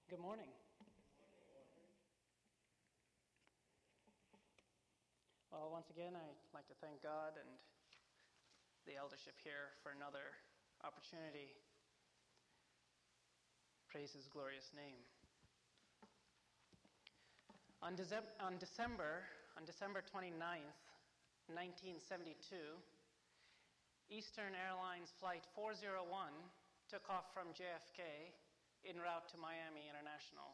Good morning. Well, once again, I'd like to thank God and the eldership here for another opportunity. Praise His glorious name. On December 29th, 1972, Eastern Airlines Flight 401 took off from JFK en route to Miami International.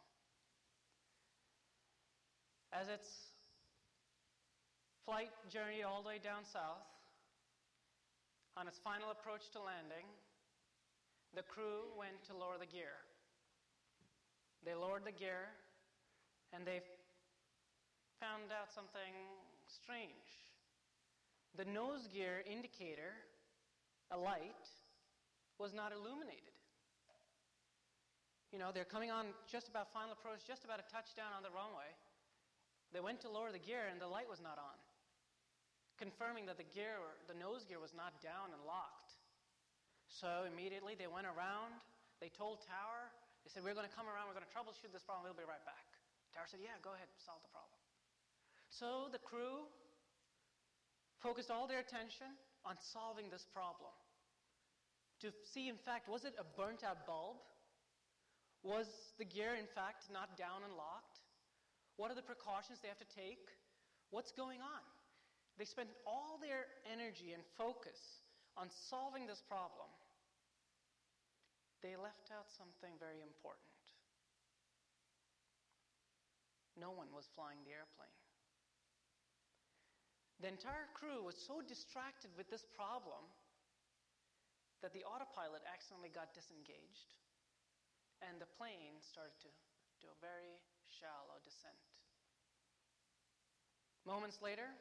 As its flight journeyed all the way down south, on its final approach to landing, the crew went to lower the gear. They lowered the gear, and they found out something strange. The nose gear indicator, a light, was not illuminated. They're coming on just about final approach, just about a touchdown on the runway. They went to lower the gear, and the light was not on, confirming that the nose gear was not down and locked. So immediately they went around, they told Tower, they said, we're going to come around, we're going to troubleshoot this problem, we'll be right back. Tower said, yeah, go ahead, solve the problem. So the crew focused all their attention on solving this problem. To see, in fact, was it a burnt out bulb? Was the gear, in fact, not down and locked? What are the precautions they have to take? What's going on? They spent all their energy and focus on solving this problem. They left out something very important. No one was flying the airplane. The entire crew was so distracted with this problem that the autopilot accidentally got disengaged, and the plane started to do a very shallow descent. Moments later,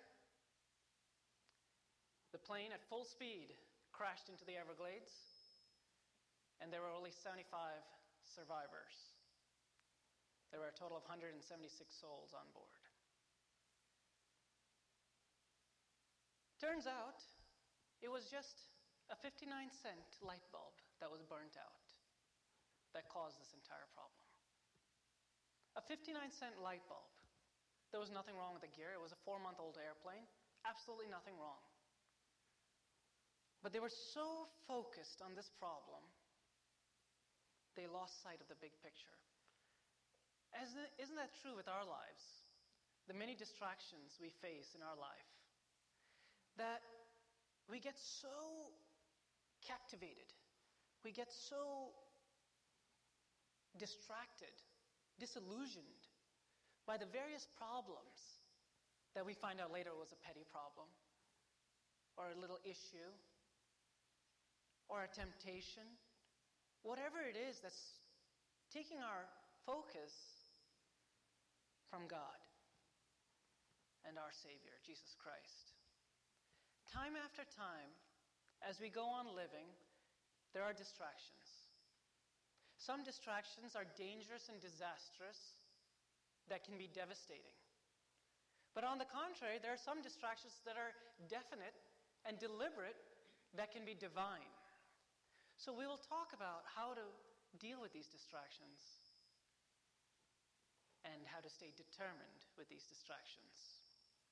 the plane at full speed crashed into the Everglades, and there were only 75 survivors. There were a total of 176 souls on board. Turns out, it was just a 59-cent light bulb that was burnt out that caused this entire problem. A 59-cent light bulb. There was nothing wrong with the gear. It was a 4-month-old airplane. Absolutely nothing wrong. But they were so focused on this problem, they lost sight of the big picture. Isn't that true with our lives? The many distractions we face in our life, that we get so captivated, we get so distracted, disillusioned by the various problems that we find out later was a petty problem, or a little issue, or a temptation, whatever it is that's taking our focus from God and our Savior, Jesus Christ. Time after time, as we go on living, there are distractions. Some distractions are dangerous and disastrous that can be devastating. But on the contrary, there are some distractions that are definite and deliberate that can be divine. So we will talk about how to deal with these distractions and how to stay determined with these distractions.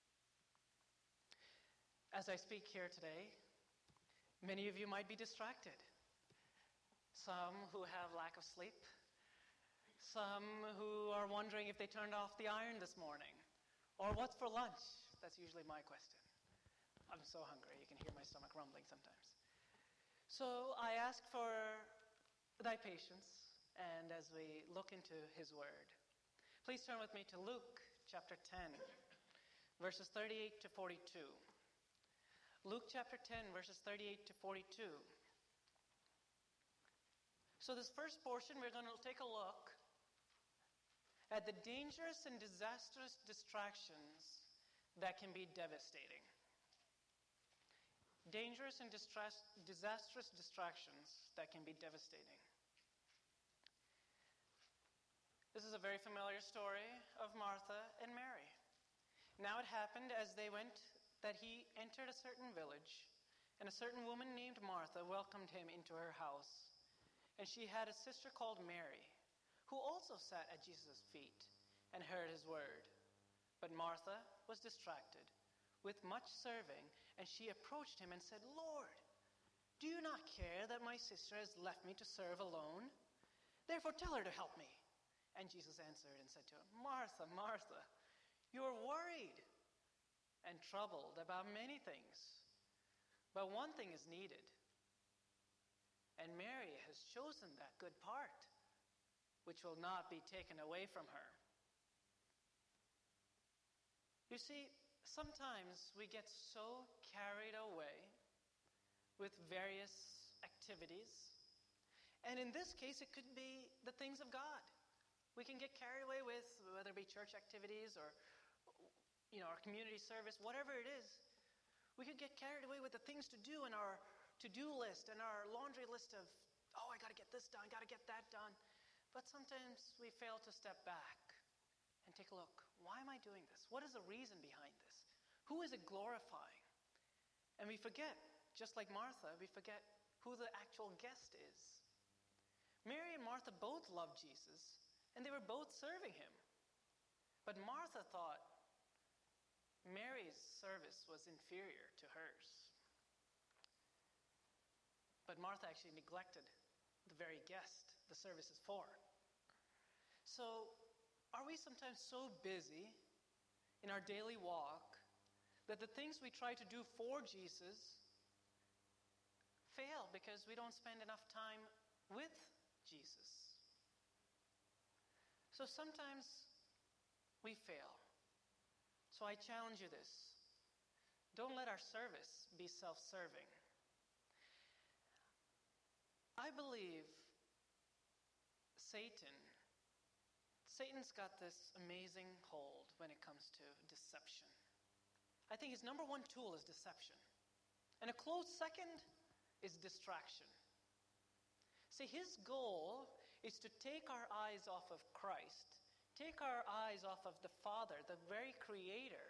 As I speak here today, many of you might be distracted. Some who have lack of sleep. Some who are wondering if they turned off the iron this morning. Or what's for lunch? That's usually my question. I'm so hungry. You can hear my stomach rumbling sometimes. So I ask for thy patience, and as we look into His Word, please turn with me to Luke chapter 10, verses 38 to 42. Luke chapter 10, verses 38 to 42. So this first portion, we're going to take a look at the dangerous and disastrous distractions that can be devastating. Dangerous and disastrous distractions that can be devastating. This is a very familiar story of Martha and Mary. Now it happened as they went that he entered a certain village, and a certain woman named Martha welcomed him into her house. And she had a sister called Mary, who also sat at Jesus' feet and heard his word. But Martha was distracted with much serving, and she approached him and said, "Lord, do you not care that my sister has left me to serve alone? Therefore tell her to help me." And Jesus answered and said to her, "Martha, Martha, you are worried and troubled about many things, but one thing is needed. And Mary has chosen that good part, which will not be taken away from her." You see, sometimes we get so carried away with various activities. And in this case, it could be the things of God. We can get carried away with, whether it be church activities or, our community service, whatever it is. We could get carried away with the things to do in our to-do list and our laundry list of, I got to get this done, got to get that done. But sometimes we fail to step back and take a look. Why am I doing this? What is the reason behind this? Who is it glorifying? And we forget, just like Martha, we forget who the actual guest is. Mary and Martha both loved Jesus, and they were both serving him. But Martha thought Mary's service was inferior to hers. But Martha actually neglected the very guest the service is for. So, are we sometimes so busy in our daily walk that the things we try to do for Jesus fail because we don't spend enough time with Jesus? So sometimes we fail. So I challenge you this. Don't let our service be self-serving. I believe Satan's got this amazing hold when it comes to deception. I think his number one tool is deception. And a close second is distraction. See, his goal is to take our eyes off of Christ, take our eyes off of the Father, the very Creator.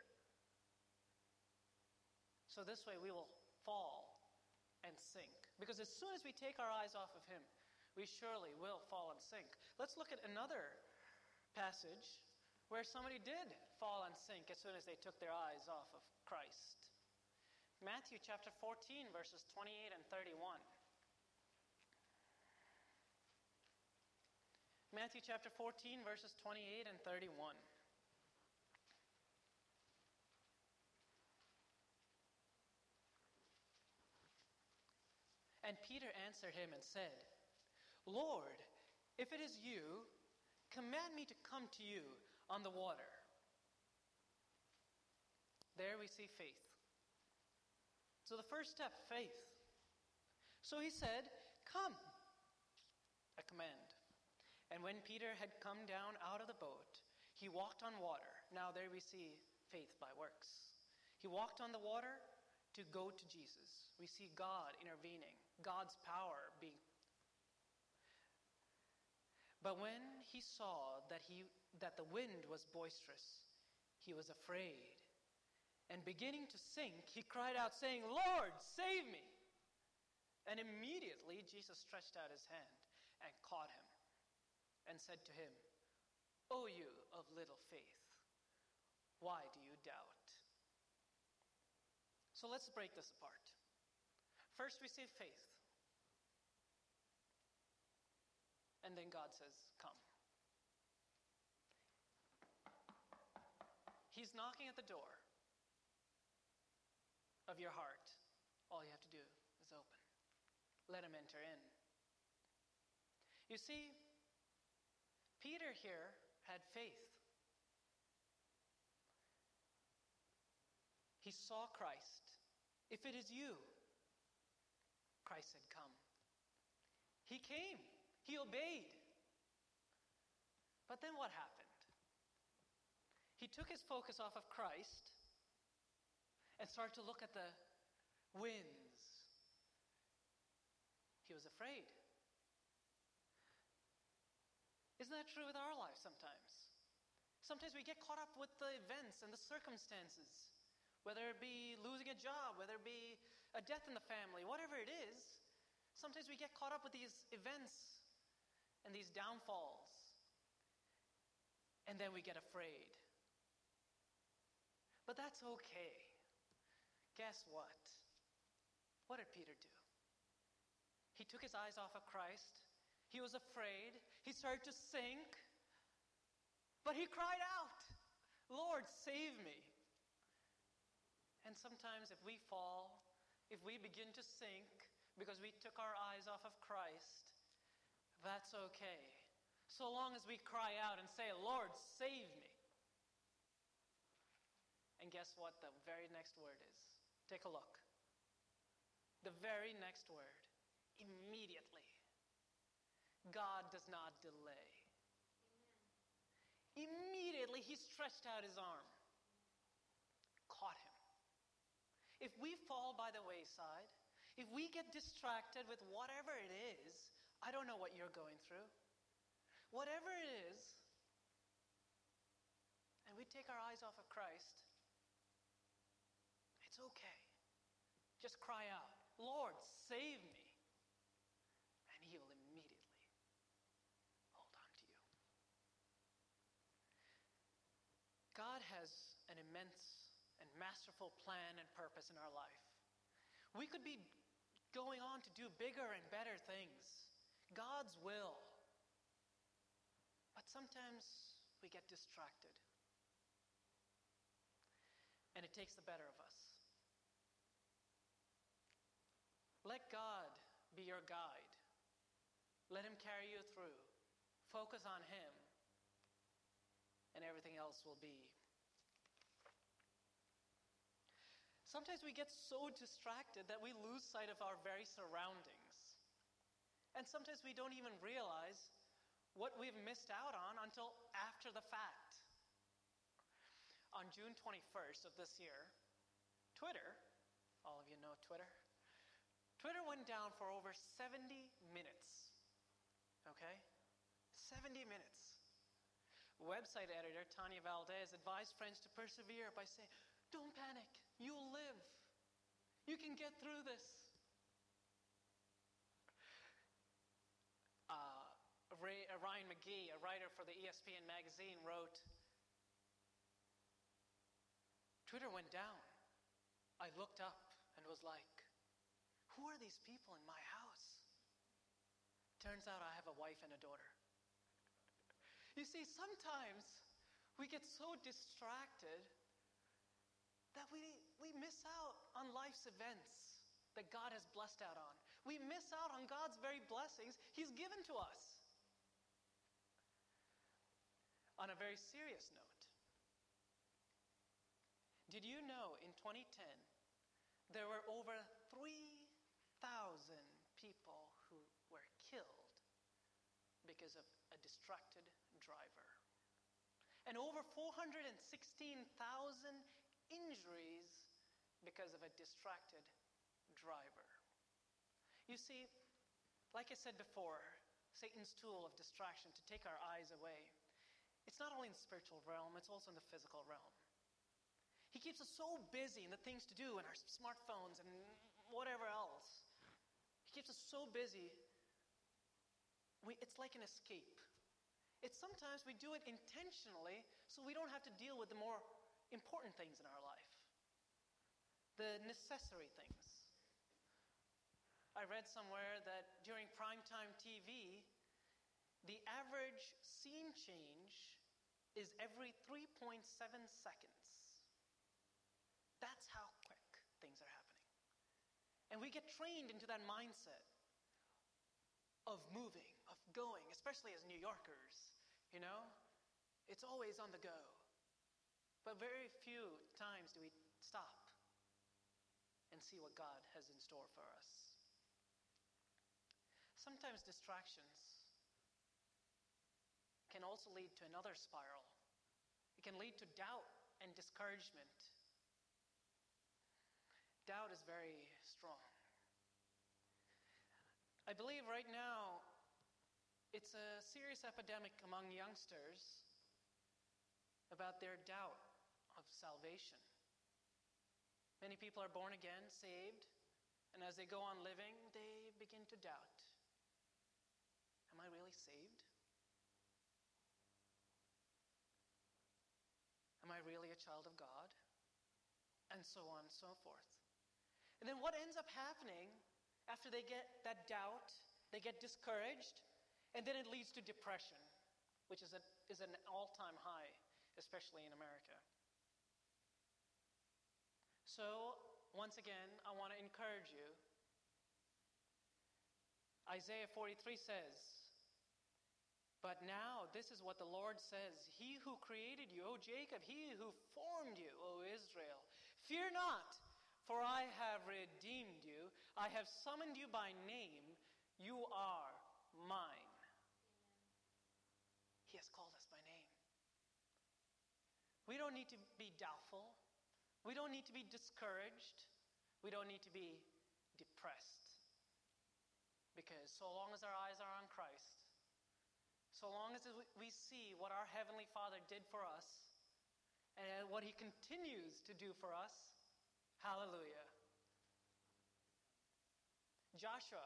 So this way we will fall and sink. Because as soon as we take our eyes off of him, we surely will fall and sink. Let's look at another passage where somebody did fall and sink as soon as they took their eyes off of Christ. Matthew chapter 14, verses 28 and 31. Matthew chapter 14, verses 28 and 31. And Peter answered him and said, "Lord, if it is you, command me to come to you on the water." There we see faith. So the first step, faith. So he said, "Come," a command. And when Peter had come down out of the boat, he walked on water. Now there we see faith by works. He walked on the water to go to Jesus. We see God intervening, God's power being. But when he saw that the wind was boisterous, he was afraid. And beginning to sink, he cried out, saying, "Lord, save me!" And immediately Jesus stretched out his hand and caught him and said to him, "O you of little faith, why do you doubt?" So let's break this apart. First we see faith. And then God says, "Come." He's knocking at the door of your heart. All you have to do is open. Let him enter in. You see, Peter here had faith. He saw Christ. "If it is you," Christ said, "Come." He came. He obeyed. But then what happened? He took his focus off of Christ and started to look at the winds. He was afraid. Isn't that true with our lives sometimes? Sometimes we get caught up with the events and the circumstances, whether it be losing a job, whether it be a death in the family, whatever it is. Sometimes we get caught up with these events and these downfalls. And then we get afraid. But that's okay. Guess what? What did Peter do? He took his eyes off of Christ. He was afraid. He started to sink. But he cried out, "Lord, save me." And sometimes if we fall, if we begin to sink because we took our eyes off of Christ, that's okay. So long as we cry out and say, "Lord, save me." And guess what the very next word is? Take a look. The very next word, immediately. God does not delay. Amen. Immediately he stretched out his arm, caught him. If we fall by the wayside, if we get distracted with whatever it is, I don't know what you're going through, whatever it is, and we take our eyes off of Christ, it's okay. Just cry out, "Lord, save me." And he will immediately hold on to you. God has an immense and masterful plan and purpose in our life. We could be going on to do bigger and better things. God's will. But sometimes we get distracted. And it takes the better of us. Let God be your guide. Let him carry you through. Focus on him. And everything else will be. Sometimes we get so distracted that we lose sight of our very surroundings. And sometimes we don't even realize what we've missed out on until after the fact. On June 21st of this year, Twitter, all of you know Twitter went down for over 70 minutes. Okay? 70 minutes. Website editor Tanya Valdez advised friends to persevere by saying, "Don't panic. You'll live. You can get through this." Ryan McGee, a writer for the ESPN magazine, wrote, "Twitter went down. I looked up and was like, who are these people in my house? Turns out I have a wife and a daughter." You see, sometimes we get so distracted that we miss out on life's events that God has blessed out on. We miss out on God's very blessings he's given to us. On a very serious note, did you know in 2010 there were over 3,000 people who were killed because of a distracted driver? And over 416,000 injuries because of a distracted driver. You see, like I said before, Satan's tool of distraction to take our eyes away, it's not only in the spiritual realm, it's also in the physical realm. He keeps us so busy in the things to do in our smartphones and whatever else. He keeps us so busy, it's like an escape. It's sometimes we do it intentionally so we don't have to deal with the more important things in our life. The necessary things. I read somewhere that during primetime TV, the average scene change is every 3.7 seconds. That's how quick things are happening. And we get trained into that mindset of moving, of going, especially as New Yorkers, you know? It's always on the go. But very few times do we stop and see what God has in store for us. Sometimes distractions can also lead to another spiral. It can lead to doubt and discouragement. Doubt is very strong. I believe right now it's a serious epidemic among youngsters about their doubt of salvation. Many people are born again, saved, and as they go on living, they begin to doubt. Am I really saved? child of God, and so on and so forth. And then what ends up happening after they get that doubt, they get discouraged, and then it leads to depression, which is an all-time high, especially in America. So, once again, I want to encourage you. Isaiah 43 says, "But now this is what the Lord says, He who created you, O Jacob, He who formed you, O Israel, fear not, for I have redeemed you. I have summoned you by name. You are mine." He has called us by name. We don't need to be doubtful. We don't need to be discouraged. We don't need to be depressed. Because so long as our eyes are on Christ, so long as we see what our Heavenly Father did for us and what He continues to do for us, hallelujah. Joshua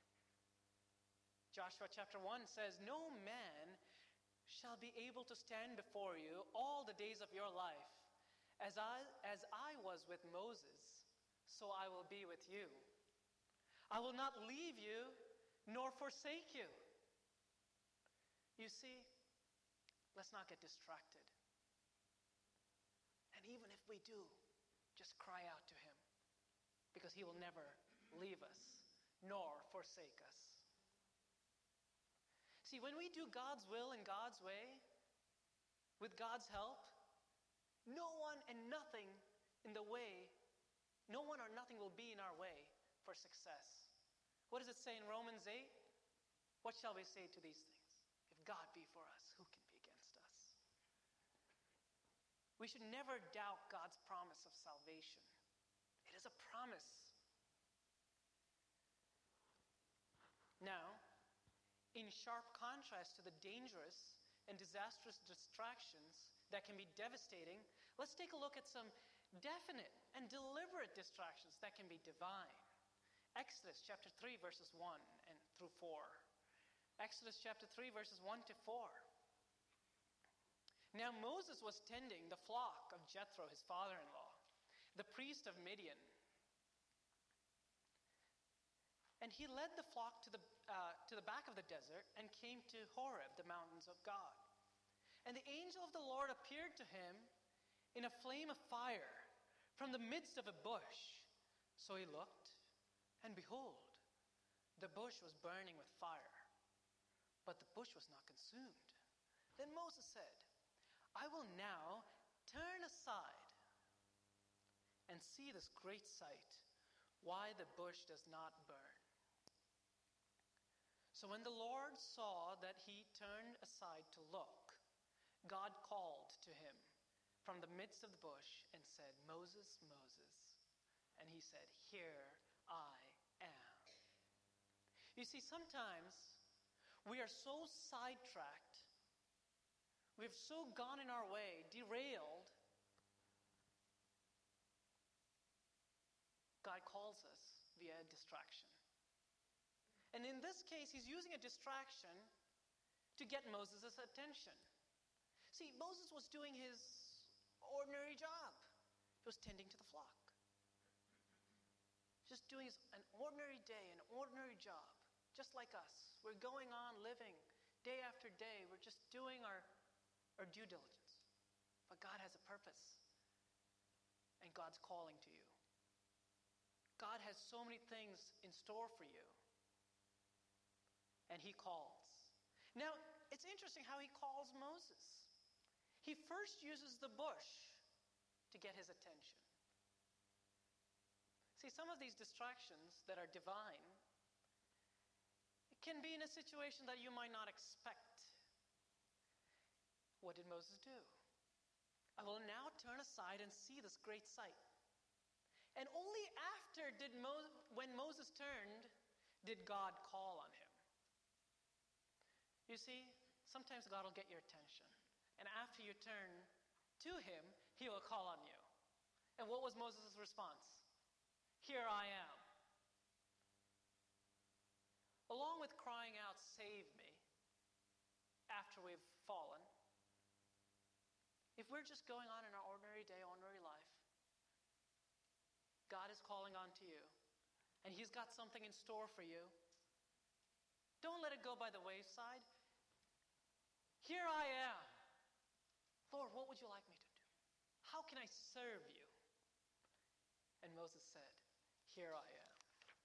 chapter 1 says, "No man shall be able to stand before you all the days of your life. As I was with Moses, so I will be with you. I will not leave you nor forsake you." You see, let's not get distracted. And even if we do, just cry out to Him, because He will never leave us nor forsake us. See, when we do God's will in God's way, with God's help, no one or nothing will be in our way for success. What does it say in Romans 8? What shall we say to these things? If God be for us, who can be against us? We should never doubt God's promise of salvation. It is a promise. Now, in sharp contrast to the dangerous and disastrous distractions that can be devastating, let's take a look at some definite and deliberate distractions that can be divine. Exodus chapter 3 verses 1 and through 4. Exodus chapter 3 verses 1 to 4. "Now Moses was tending the flock of Jethro, his father-in-law, the priest of Midian. And he led the flock to the back of the desert and came to Horeb, the mountains of God. And the angel of the Lord appeared to him in a flame of fire from the midst of a bush. So he looked, and behold, the bush was burning with fire, but the bush was not consumed. Then Moses said, 'I will now turn aside and see this great sight, why the bush does not burn.' So when the Lord saw that he turned aside to look, God called to him from the midst of the bush and said, 'Moses, Moses.' And he said, 'Here I am.'" You see, sometimes we are so sidetracked, we've so gone in our way, derailed, God calls us via a distraction. And in this case, he's using a distraction to get Moses' attention. See, Moses was doing his ordinary job. He was tending to the flock. Just doing an ordinary day, an ordinary job, just like us. We're going on living day after day. We're just doing our due diligence. But God has a purpose, and God's calling to you. God has so many things in store for you, and he calls. Now, it's interesting how he calls Moses. He first uses the bush to get his attention. See, some of these distractions that are divine, it can be in a situation that you might not expect. What did Moses do? "I will now turn aside and see this great sight." And only after when Moses turned, did God call on him. You see, sometimes God will get your attention. And after you turn to him, he will call on you. And what was Moses' response? "Here I am." Along with crying out, "Save me," after we've fallen, If we're just going on in our ordinary day, ordinary life, God is calling on to you, and He's got something in store for you. Don't let it go by the wayside. Here I am. Lord, what would you like me to do? How can I serve you? And Moses said, here I am.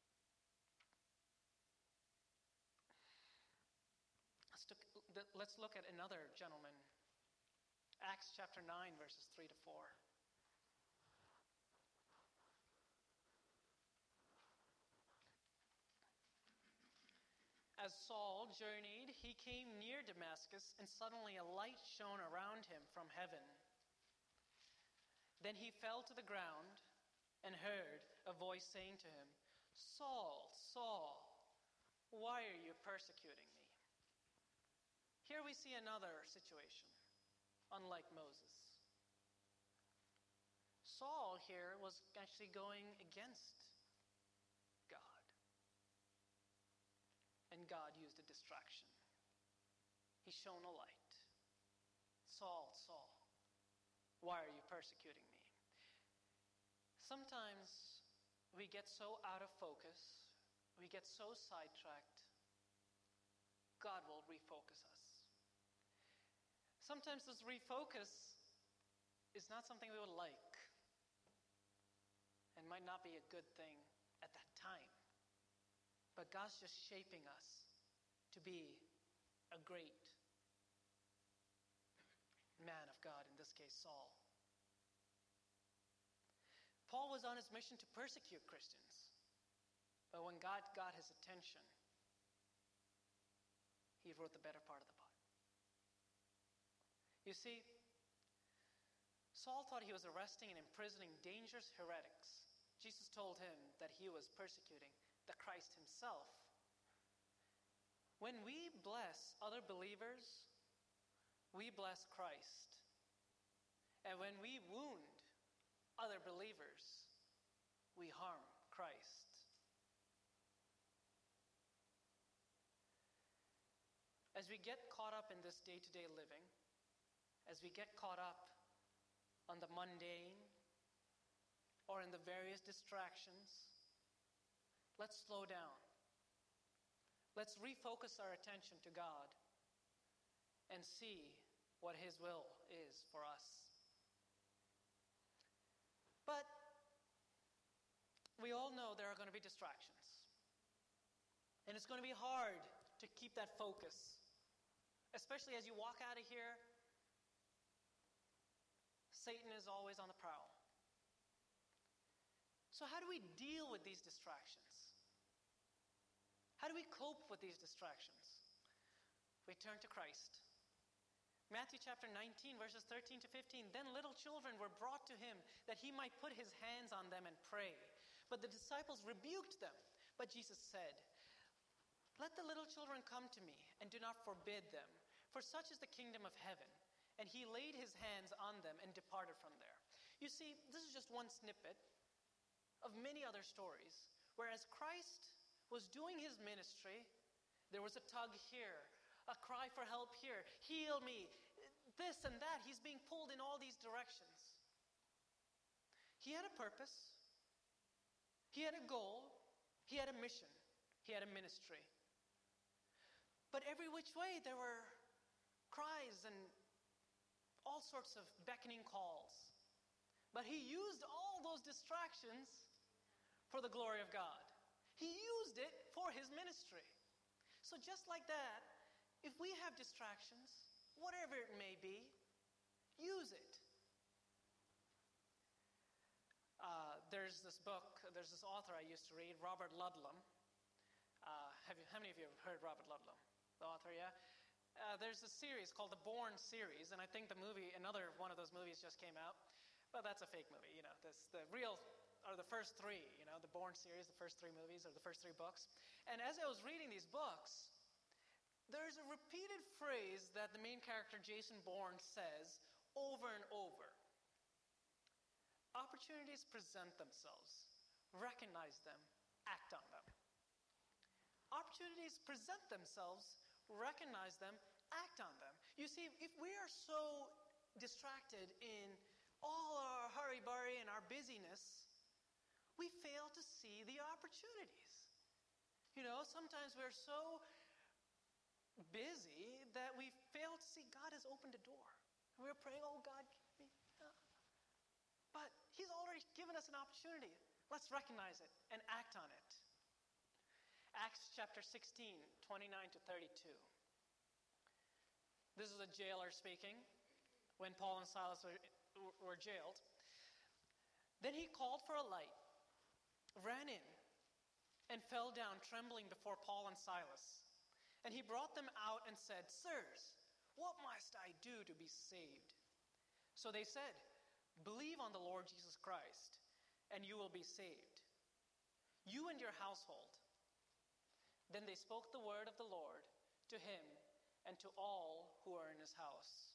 Let's look at another gentleman. Acts chapter 9, verses 3 to 4. As Saul journeyed, he came near Damascus, and suddenly a light shone around him from heaven. Then he fell to the ground and heard a voice saying to him, Saul, Saul, why are you persecuting me? Here we see another situation, unlike Moses. Saul here was actually going against God. And God used a distraction. He shone a light. Saul, Saul, why are you persecuting me? Sometimes we get so out of focus, we get so sidetracked, God will refocus us. Sometimes this refocus is not something we would like and might not be a good thing at that time. But God's just shaping us to be a great man of God, in this case Saul. Paul was on his mission to persecute Christians. But when God got his attention, he wrote the better part of the book. You see, Saul thought he was arresting and imprisoning dangerous heretics. Jesus told him that he was persecuting the Christ himself. When we bless other believers, we bless Christ. And when we wound other believers, we harm Christ. As we get caught up in this day-to-day living, as we get caught up on the mundane or in the various distractions, let's slow down. Let's refocus our attention to God and see what His will is for us. But we all know there are going to be distractions. And it's going to be hard to keep that focus, especially as you walk out of here. Satan is always on the prowl. So how do we deal with these distractions? How do we cope with these distractions? We turn to Christ. Matthew chapter 19, verses 13 to 15. Then little children were brought to him that he might put his hands on them and pray. But the disciples rebuked them. But Jesus said, Let the little children come to me, and do not forbid them, for such is the kingdom of heaven. And he laid his hands on them and departed from there. You see, this is just one snippet of many other stories. Whereas Christ was doing his ministry, there was a tug here, a cry for help here, heal me, this and that. He's being pulled in all these directions. He had a purpose. He had a goal. He had a mission. He had a ministry. But every which way there were cries and all sorts of beckoning calls. But he used all those distractions for the glory of God. He used it for his ministry. So just like that, if we have distractions, whatever it may be, use it. There's this book, there's this author I used to read, Robert Ludlum. How many of you have heard Robert Ludlum? The author, yeah? There's a series called the Bourne series, and I think the movie, another one of those movies just came out. But that's a fake movie, you know. The real are the first three, you know, the Bourne series, the first three movies, or the first three books. And as I was reading these books, there's a repeated phrase that the main character, Jason Bourne, says over and over. Opportunities present themselves. Recognize them. Act on them. Opportunities present themselves. Recognize them, act on them. You see, if we are so distracted in all our hurry-burry and our busyness, we fail to see the opportunities. Sometimes we're so busy that we fail to see God has opened a door. And we're praying, oh God, give me. But He's already given us an opportunity. Let's recognize it and act on it. Acts chapter 16, 29 to 32. This is a jailer speaking when Paul and Silas were jailed. Then he called for a light, ran in, and fell down trembling before Paul and Silas. And he brought them out and said, Sirs, what must I do to be saved? So they said, Believe on the Lord Jesus Christ, and you will be saved, you and your household. Then they spoke the word of the Lord to him and to all who are in his house.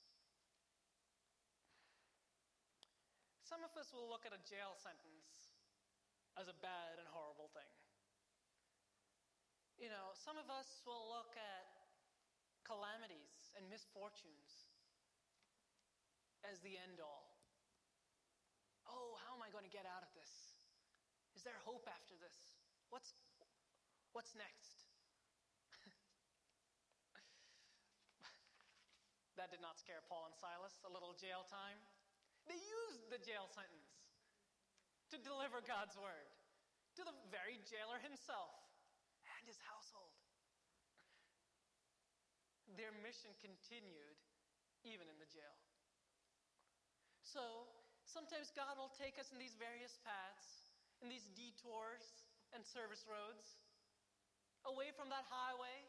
Some of us will look at a jail sentence as a bad and horrible thing. Some of us will look at calamities and misfortunes as the end all. Oh, how am I going to get out of this? Is there hope after this? What's next? That did not scare Paul and Silas, a little jail time. They used the jail sentence to deliver God's word to the very jailer himself and his household. Their mission continued even in the jail. So, sometimes God will take us in these various paths, in these detours and service roads, away from that highway.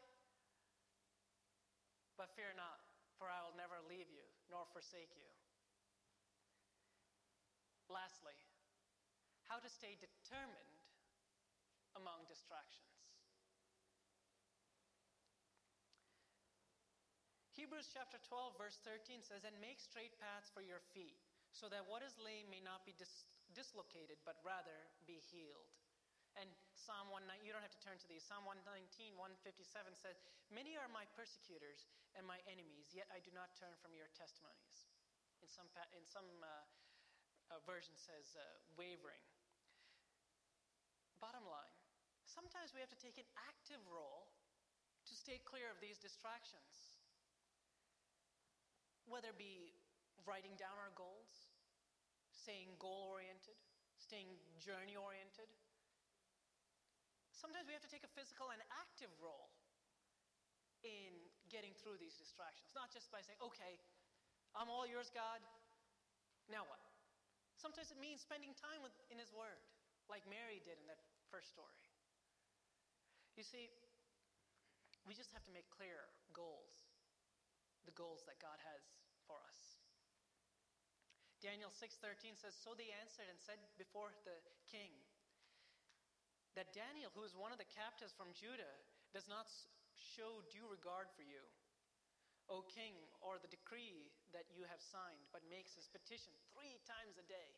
But fear not, for I will never leave you nor forsake you. Lastly, how to stay determined among distractions. Hebrews chapter 12 verse 13 says, And make straight paths for your feet, so that what is lame may not be dislocated, but rather be healed. And Psalm 119, you don't have to turn to these. Psalm 119, 157 says, Many are my persecutors and my enemies, yet I do not turn from your testimonies. In some version says wavering. Bottom line, sometimes we have to take an active role to stay clear of these distractions. Whether it be writing down our goals, staying goal-oriented, staying journey-oriented. Sometimes we have to take a physical and active role in getting through these distractions. Not just by saying, okay, I'm all yours, God. Now what? Sometimes it means spending time in His Word, like Mary did in that first story. You see, we just have to make clear goals, the goals that God has for us. Daniel 6:13 says, So they answered and said before the king, that Daniel, who is one of the captives from Judah, does not show due regard for you, O king, or the decree that you have signed, but makes his petition 3 times a day.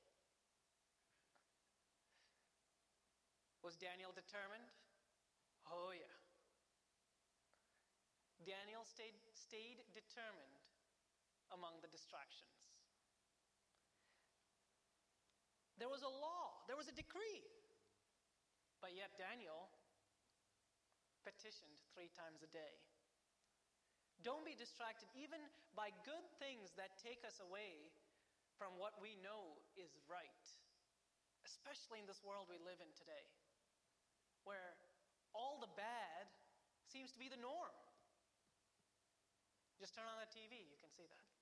Was Daniel determined? Oh yeah. Daniel stayed determined among the distractions. There was a law, there was a decree. But yet Daniel petitioned 3 times a day. Don't be distracted even by good things that take us away from what we know is right, especially in this world we live in today, where all the bad seems to be the norm. Just turn on the TV, you can see that.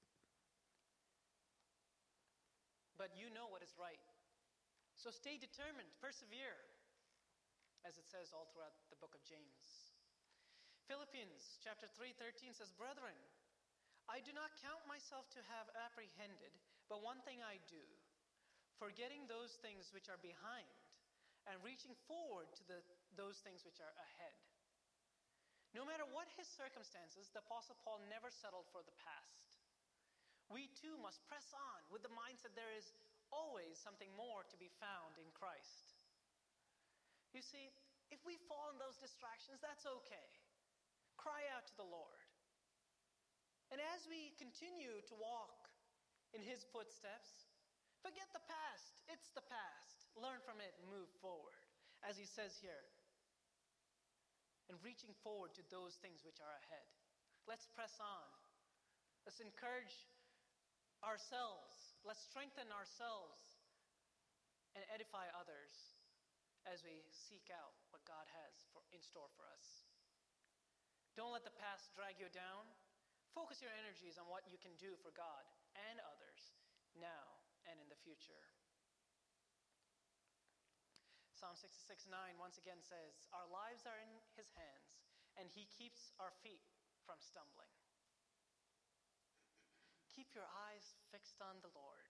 But you know what is right. So stay determined, persevere, as it says all throughout the book of James. Philippians chapter 3:13 says, Brethren, I do not count myself to have apprehended, but one thing I do, forgetting those things which are behind, and reaching forward to those things which are ahead. No matter what his circumstances, the Apostle Paul never settled for the past. We too must press on with the mindset there is always something more to be found in Christ. You see, if we fall in those distractions, that's okay. Cry out to the Lord. And as we continue to walk in His footsteps. Forget the past. It's the past. Learn from it and move forward. As He says here, and reaching forward to those things which are ahead. Let's press on. Let's encourage ourselves. Let's strengthen ourselves and edify others as we seek out what God has in store for us. Don't let the past drag you down. Focus your energies on what you can do for God and others now and in the future. Psalm 66:9 once again says, "Our lives are in His hands, and He keeps our feet from stumbling." Keep your eyes fixed on the Lord.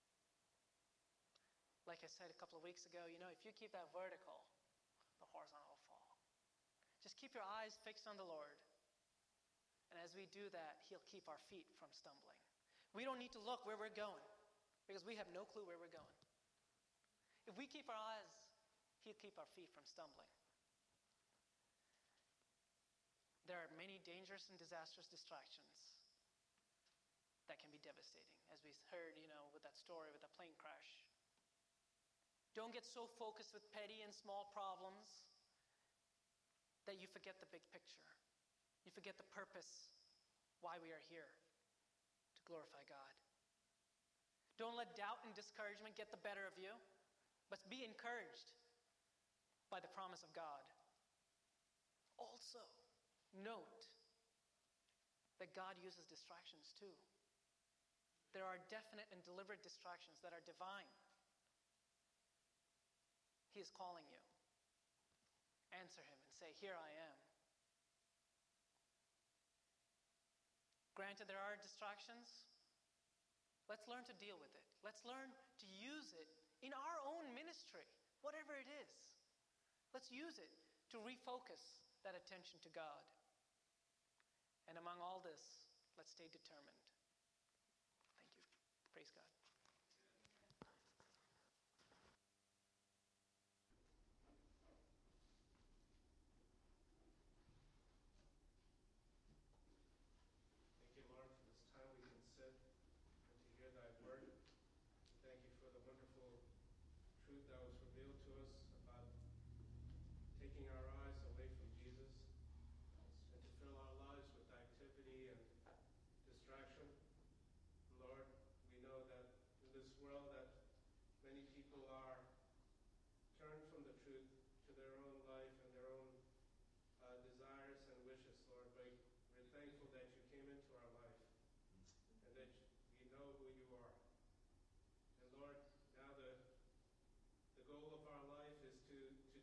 Like I said a couple of weeks ago, if you keep that vertical, the horizontal will fall. Just keep your eyes fixed on the Lord. And as we do that, He'll keep our feet from stumbling. We don't need to look where we're going, because we have no clue where we're going. If we keep our eyes, He'll keep our feet from stumbling. There are many dangerous and disastrous distractions that can be devastating, as we heard, with that story with the plane crash. Don't get so focused with petty and small problems that you forget the big picture. You forget the purpose, why we are here, to glorify God. Don't let doubt and discouragement get the better of you, but be encouraged by the promise of God. Also, note that God uses distractions too. There are definite and deliberate distractions that are divine. He is calling you. Answer Him and say, "Here I am." Granted, there are distractions. Let's learn to deal with it. Let's learn to use it in our own ministry, whatever it is. Let's use it to refocus that attention to God. And among all this, let's stay determined. Thank you. Praise God. Thank you, Lord, for this time we can sit and to hear Thy word. Thank you for the wonderful truth that was revealed to us about taking our eyes away from Jesus and to fill our lives with activity and distraction. Lord, we know that in this world that many people are turned from the truth to their own life and their own desires and wishes, Lord. But we're thankful that you came into our life and that we know who you are. And Lord, now the goal of our life is to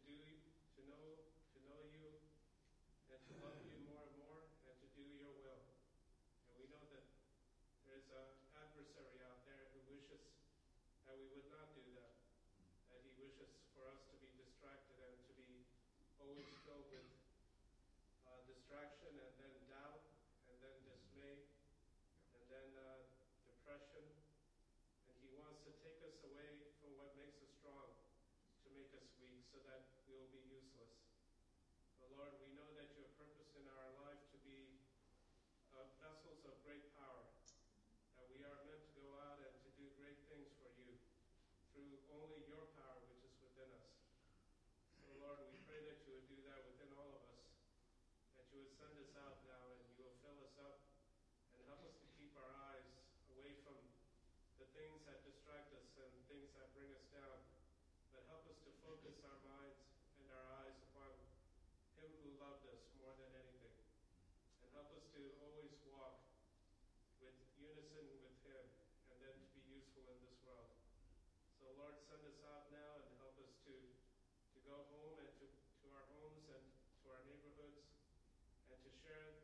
know you and to love you more and more and to do your will. And we know that there's an adversary out there who wishes that we would not do that. That he wishes for us to be distracted and to be always filled with distraction and then doubt and then dismay and then depression. And he wants to take us away from what makes us strong to make us weak so that we will be useless. But Lord, we know that you have purpose in our life to be vessels of great power, that we are meant to go out and to do great things for you through only your power which is within us. So Lord, we pray that you would do that within all of us, that you would send us out now and you will fill us up and help us to keep our eyes away from the things that distract us and things that bring us down, but help us to focus our minds and our eyes upon him who loved us more than anything, and help us to always walk with unison with him and then to be useful in this world. So Lord, send us out now and help us to go home and to our homes and to our neighborhoods and to share